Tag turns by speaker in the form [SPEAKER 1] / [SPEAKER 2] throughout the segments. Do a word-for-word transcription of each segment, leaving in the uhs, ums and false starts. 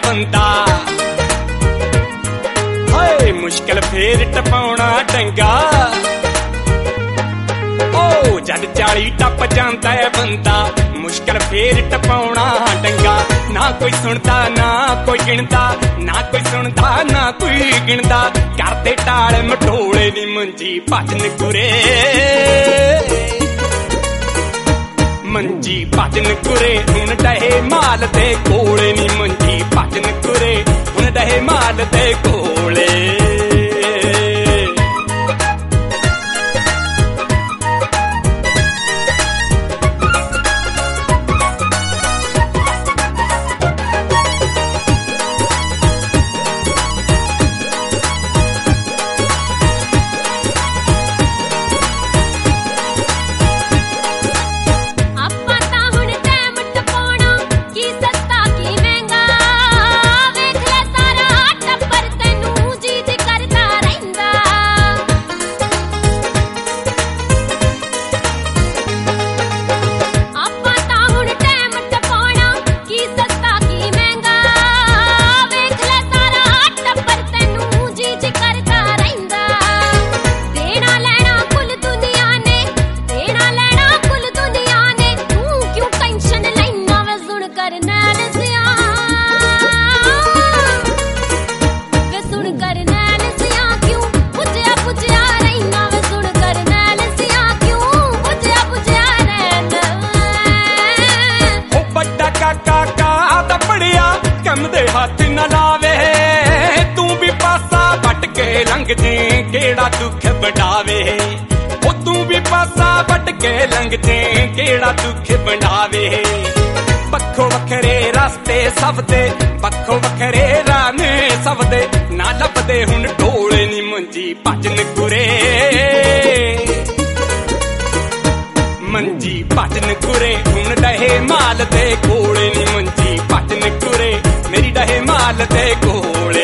[SPEAKER 1] बंदा हाय मुश्किल फेर टपाउणा डंगा ओ जद चाली टप जांदा है बंदा मुश्किल फेर टपाउणा डंगा ना कोई सुनदा ना कोई गिणदा ना कोई सुनदा ना कोई गिणदा करदे टाल मटोले नी मंजी भजन कुरे मंजी भजन कुरे हुण डहे माल दे कोले नी मंजी भजन कुरे हुण डहे माल दे कोले हाथ न लावे तू भी पासा बट के लंघ जे केड़ा दुख बढ़ावे ओ तू भी पासा बट के लंघ जे केड़ा दुख बढ़ावे बखो वखरे रास्ते सब दे बखो वखरे राने सब दे ना लभदे हुण ढोले नी मंजी भजन कुरे मंजी भजन कुरे हुण डहे माल दे कोले नी मंजी भजन कुरे मेरी डहे माल दे कोले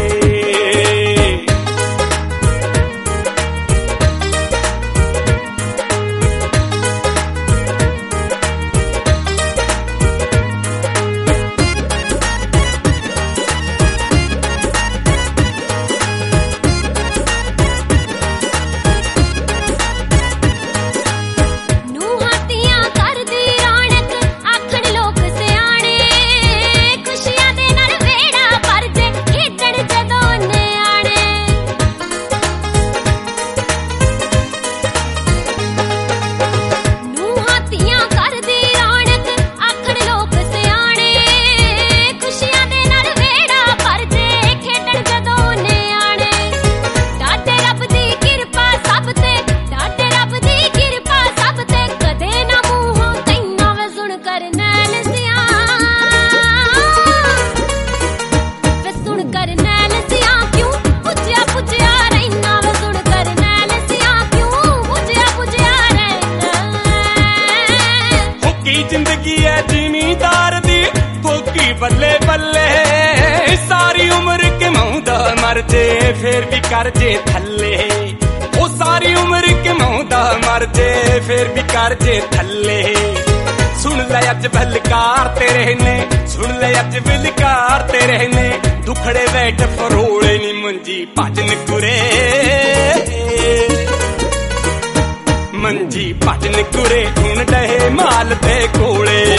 [SPEAKER 1] जिंदगी है जिमीदार दी भोगी बल्ले बल्ले सारी उम्र के मौदा मर जे फिर भी कर जे थल्ले ओ सारी उम्र के मौदा मर जे फिर भी कर जे थल्ले सुन ले अज बलकार तेरे ने सुन ले अज बलकार तेरे ने दुखड़े बैठ फरोले नी मंजी भजन कुरे मंजी भजन कुरे हुण डहे माल दे कोले